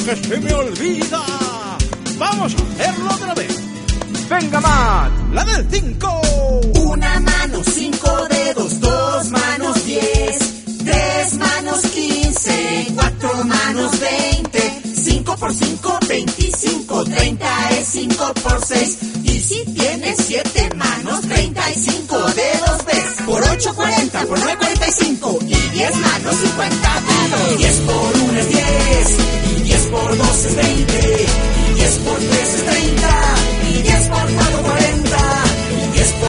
que se me olvida. Vamos a hacerlo otra vez. Venga, Matt, la del 5. Una mano, 5 dedos, 2 manos, 10, 3 manos, 15, 4 manos, 20, 5 por 5, 25, 30 es 5 por 6. Y si tienes 7 manos, 35 dedos ves. Por 8, 40, por 9, 45. Y 10 manos, 50 dedos. 10 por